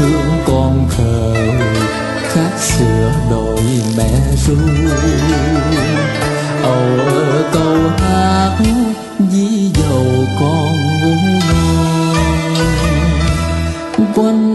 thương con thơ khác xưa đôi mẹ ru. Âu ở câu hát dí dầu con ngủ ngon quanh